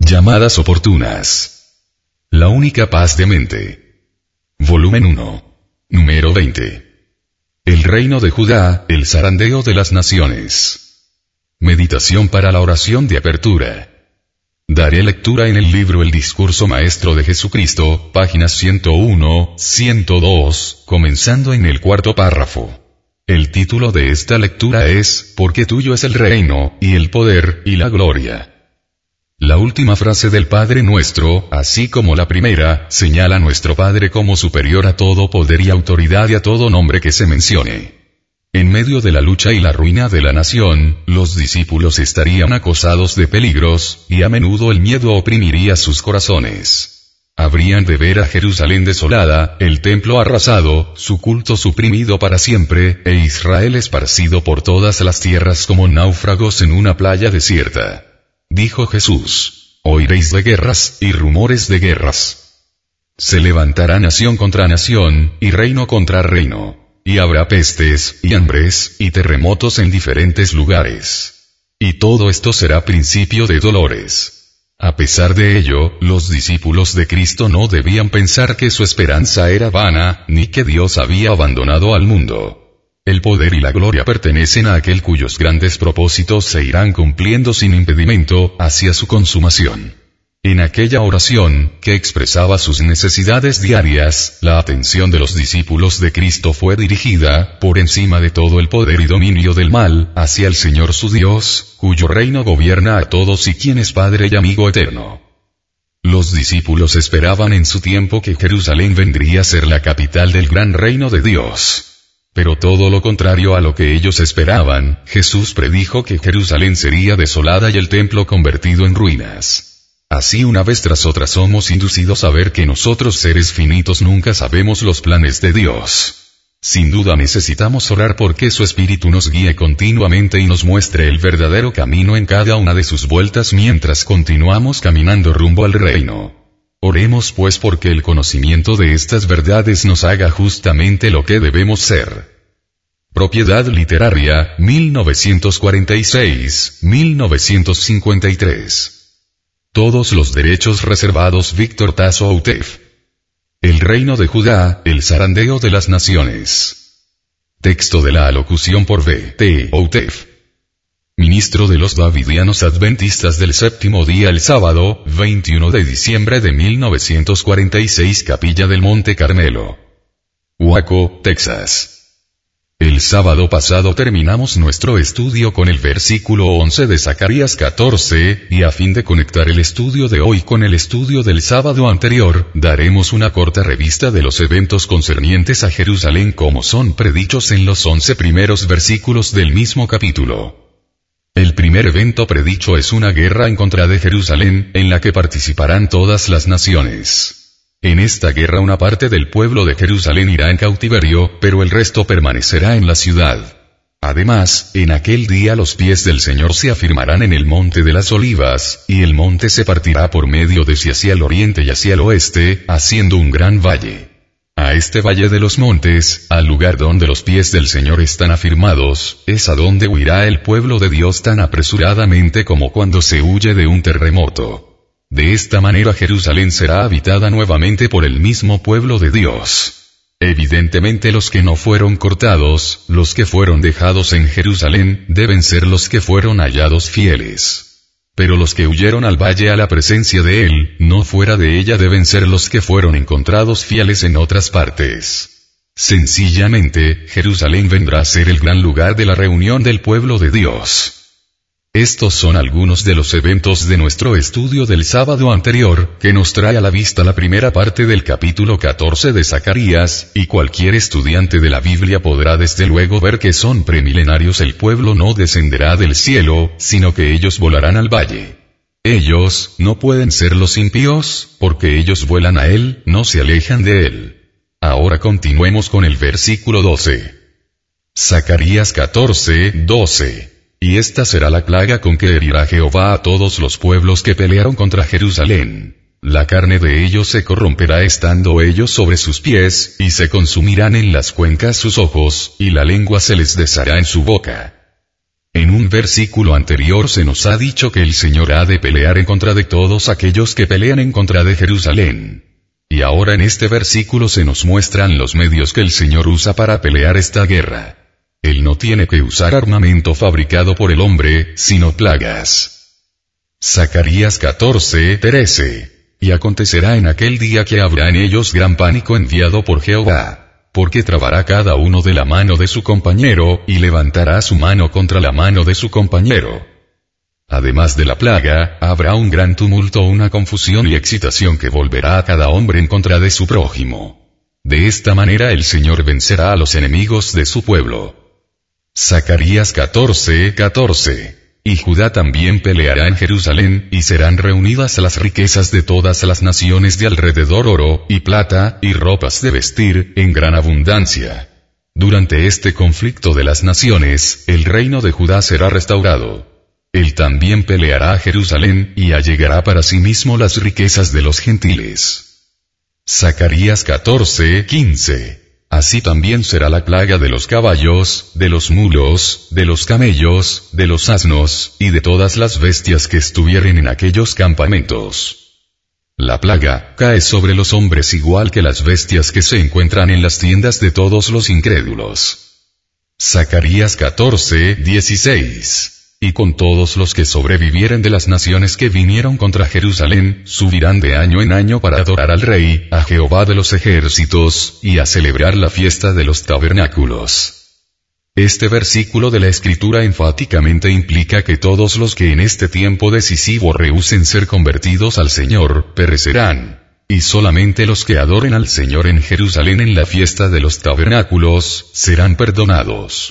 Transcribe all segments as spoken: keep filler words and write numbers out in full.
Llamadas oportunas. La única paz de mente. Volumen uno. Número veinte. El reino de Judá, el zarandeo de las naciones. Meditación para la oración de apertura. Daré lectura en el libro El Discurso Maestro de Jesucristo, páginas ciento uno, ciento dos, comenzando en el cuarto párrafo. El título de esta lectura es, Porque tuyo es el reino, y el poder, y la gloria. La última frase del Padre Nuestro, así como la primera, señala a nuestro Padre como superior a todo poder y autoridad y a todo nombre que se mencione. En medio de la lucha y la ruina de la nación, los discípulos estarían acosados de peligros, y a menudo el miedo oprimiría sus corazones. Habrían de ver a Jerusalén desolada, el templo arrasado, su culto suprimido para siempre, e Israel esparcido por todas las tierras como náufragos en una playa desierta. Dijo Jesús: oiréis de guerras, y rumores de guerras. Se levantará nación contra nación, y reino contra reino. Y habrá pestes, y hambres, y terremotos en diferentes lugares. Y todo esto será principio de dolores. A pesar de ello, los discípulos de Cristo no debían pensar que su esperanza era vana, ni que Dios había abandonado al mundo. El poder y la gloria pertenecen a aquel cuyos grandes propósitos se irán cumpliendo sin impedimento, hacia su consumación. En aquella oración, que expresaba sus necesidades diarias, la atención de los discípulos de Cristo fue dirigida, por encima de todo el poder y dominio del mal, hacia el Señor su Dios, cuyo reino gobierna a todos y quien es Padre y amigo eterno. Los discípulos esperaban en su tiempo que Jerusalén vendría a ser la capital del gran reino de Dios. Pero todo lo contrario a lo que ellos esperaban, Jesús predijo que Jerusalén sería desolada y el templo convertido en ruinas. Así una vez tras otra somos inducidos a ver que nosotros seres finitos nunca sabemos los planes de Dios. Sin duda necesitamos orar porque su Espíritu nos guíe continuamente y nos muestre el verdadero camino en cada una de sus vueltas mientras continuamos caminando rumbo al reino. Oremos pues porque el conocimiento de estas verdades nos haga justamente lo que debemos ser. Propiedad literaria, mil novecientos cuarenta y seis a mil novecientos cincuenta y tres. Todos los derechos reservados. Víctor Tasso Outef. El reino de Judá, el zarandeo de las naciones. Texto de la alocución por V. T. Outef. Ministro de los Davidianos Adventistas del Séptimo Día el sábado, veintiuno de diciembre de mil novecientos cuarenta y seis. Capilla del Monte Carmelo. Waco, Texas. El sábado pasado terminamos nuestro estudio con el versículo once de Zacarías catorce, y a fin de conectar el estudio de hoy con el estudio del sábado anterior, daremos una corta revista de los eventos concernientes a Jerusalén como son predichos en los once primeros versículos del mismo capítulo. El primer evento predicho es una guerra en contra de Jerusalén, en la que participarán todas las naciones. En esta guerra una parte del pueblo de Jerusalén irá en cautiverio, pero el resto permanecerá en la ciudad. Además, en aquel día los pies del Señor se afirmarán en el monte de las olivas, y el monte se partirá por medio de sí hacia el oriente y hacia el oeste, haciendo un gran valle. A este valle de los montes, al lugar donde los pies del Señor están afirmados, es a donde huirá el pueblo de Dios tan apresuradamente como cuando se huye de un terremoto. De esta manera Jerusalén será habitada nuevamente por el mismo pueblo de Dios. Evidentemente los que no fueron cortados, los que fueron dejados en Jerusalén, deben ser los que fueron hallados fieles. Pero los que huyeron al valle a la presencia de él, no fuera de ella deben ser los que fueron encontrados fieles en otras partes. Sencillamente, Jerusalén vendrá a ser el gran lugar de la reunión del pueblo de Dios. Estos son algunos de los eventos de nuestro estudio del sábado anterior, que nos trae a la vista la primera parte del capítulo catorce de Zacarías, y cualquier estudiante de la Biblia podrá desde luego ver que son premilenarios. El pueblo no descenderá del cielo, sino que ellos volarán al valle. Ellos no pueden ser los impíos, porque ellos vuelan a él, no se alejan de él. Ahora continuemos con el versículo doce. Zacarías catorce, doce. Y esta será la plaga con que herirá Jehová a todos los pueblos que pelearon contra Jerusalén. La carne de ellos se corromperá estando ellos sobre sus pies, y se consumirán en las cuencas sus ojos, y la lengua se les deshará en su boca. En un versículo anterior se nos ha dicho que el Señor ha de pelear en contra de todos aquellos que pelean en contra de Jerusalén. Y ahora en este versículo se nos muestran los medios que el Señor usa para pelear esta guerra. Él no tiene que usar armamento fabricado por el hombre, sino plagas. Zacarías catorce, trece. Y acontecerá en aquel día que habrá en ellos gran pánico enviado por Jehová. Porque trabará cada uno de la mano de su compañero, y levantará su mano contra la mano de su compañero. Además de la plaga, habrá un gran tumulto, una confusión y excitación que volverá a cada hombre en contra de su prójimo. De esta manera el Señor vencerá a los enemigos de su pueblo. Zacarías catorce, catorce. Y Judá también peleará en Jerusalén, y serán reunidas las riquezas de todas las naciones de alrededor, oro, y plata, y ropas de vestir, en gran abundancia. Durante este conflicto de las naciones, el reino de Judá será restaurado. Él también peleará a Jerusalén, y allegará para sí mismo las riquezas de los gentiles. Zacarías catorce, quince. Así también será la plaga de los caballos, de los mulos, de los camellos, de los asnos, y de todas las bestias que estuvieren en aquellos campamentos. La plaga cae sobre los hombres igual que las bestias que se encuentran en las tiendas de todos los incrédulos. Zacarías catorce, dieciséis. Y con todos los que sobrevivieren de las naciones que vinieron contra Jerusalén, subirán de año en año para adorar al Rey, a Jehová de los ejércitos, y a celebrar la fiesta de los tabernáculos. Este versículo de la Escritura enfáticamente implica que todos los que en este tiempo decisivo rehúsen ser convertidos al Señor, perecerán. Y solamente los que adoren al Señor en Jerusalén en la fiesta de los tabernáculos, serán perdonados.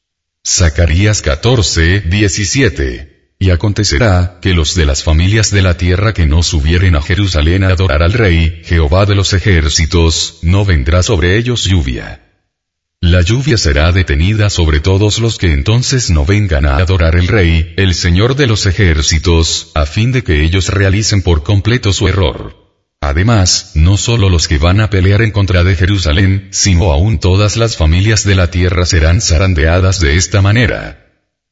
Zacarías catorce, diecisiete. Y acontecerá, que los de las familias de la tierra que no subieren a Jerusalén a adorar al Rey, Jehová de los ejércitos, no vendrá sobre ellos lluvia. La lluvia será detenida sobre todos los que entonces no vengan a adorar al Rey, el Señor de los ejércitos, a fin de que ellos realicen por completo su error. Además, no solo los que van a pelear en contra de Jerusalén, sino aún todas las familias de la tierra serán zarandeadas de esta manera.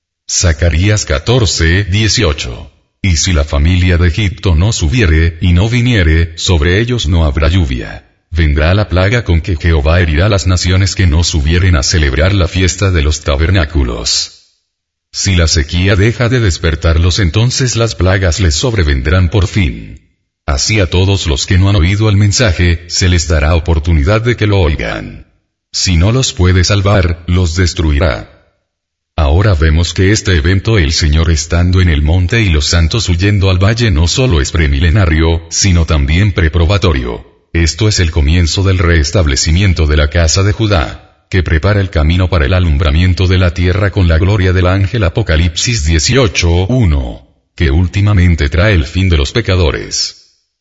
Zacarías catorce, dieciocho. Y si la familia de Egipto no subiere, y no viniere, sobre ellos no habrá lluvia. Vendrá la plaga con que Jehová herirá las naciones que no subieren a celebrar la fiesta de los tabernáculos. Si la sequía deja de despertarlos, entonces las plagas les sobrevendrán por fin. Así a todos los que no han oído el mensaje, se les dará oportunidad de que lo oigan. Si no los puede salvar, los destruirá. Ahora vemos que este evento, el Señor estando en el monte y los santos huyendo al valle, no solo es premilenario, sino también preprobatorio. Esto es el comienzo del restablecimiento de la casa de Judá, que prepara el camino para el alumbramiento de la tierra con la gloria del ángel. Apocalipsis dieciocho, uno, que últimamente trae el fin de los pecadores.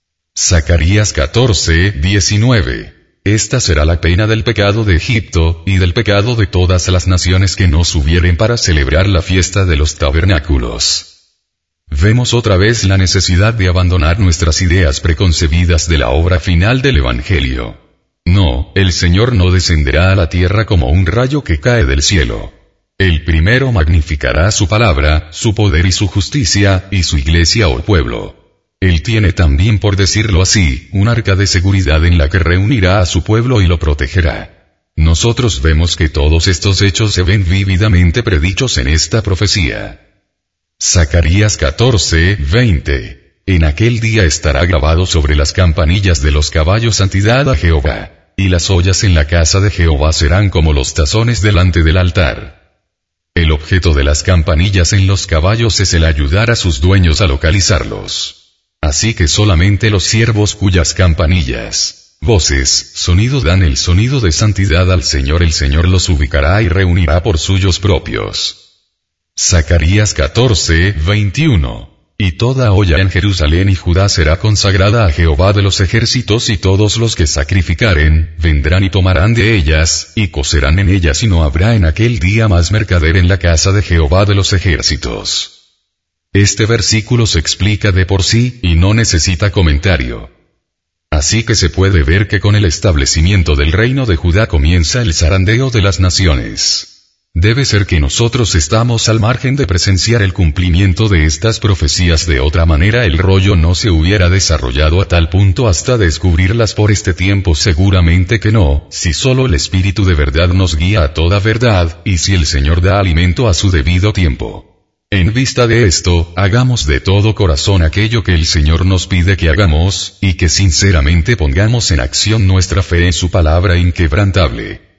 Zacarías catorce, diecinueve. Esta será la pena del pecado de Egipto, y del pecado de todas las naciones que no subieren para celebrar la fiesta de los tabernáculos. Vemos otra vez la necesidad de abandonar nuestras ideas preconcebidas de la obra final del Evangelio. No, el Señor no descenderá a la tierra como un rayo que cae del cielo. El primero magnificará su palabra, su poder y su justicia, y su iglesia o pueblo. Él tiene también, por decirlo así, un arca de seguridad en la que reunirá a su pueblo y lo protegerá. Nosotros vemos que todos estos hechos se ven vívidamente predichos en esta profecía. Zacarías catorce, veinte. En aquel día estará grabado sobre las campanillas de los caballos: santidad a Jehová. Y las ollas en la casa de Jehová serán como los tazones delante del altar. El objeto de las campanillas en los caballos es el ayudar a sus dueños a localizarlos. Así que solamente los siervos cuyas campanillas, voces, sonido dan el sonido de santidad al Señor, el Señor los ubicará y reunirá por suyos propios. Zacarías catorce, veintiuno. Y toda olla en Jerusalén y Judá será consagrada a Jehová de los ejércitos, y todos los que sacrificaren, vendrán y tomarán de ellas, y cocerán en ellas, y no habrá en aquel día más mercader en la casa de Jehová de los ejércitos. Este versículo se explica de por sí, y no necesita comentario. Así que se puede ver que con el establecimiento del reino de Judá comienza el zarandeo de las naciones. Debe ser que nosotros estamos al margen de presenciar el cumplimiento de estas profecías, de otra manera el rollo no se hubiera desarrollado a tal punto hasta descubrirlas por este tiempo. Seguramente que no, si solo el Espíritu de verdad nos guía a toda verdad, y si el Señor da alimento a su debido tiempo. En vista de esto, hagamos de todo corazón aquello que el Señor nos pide que hagamos, y que sinceramente pongamos en acción nuestra fe en su palabra inquebrantable.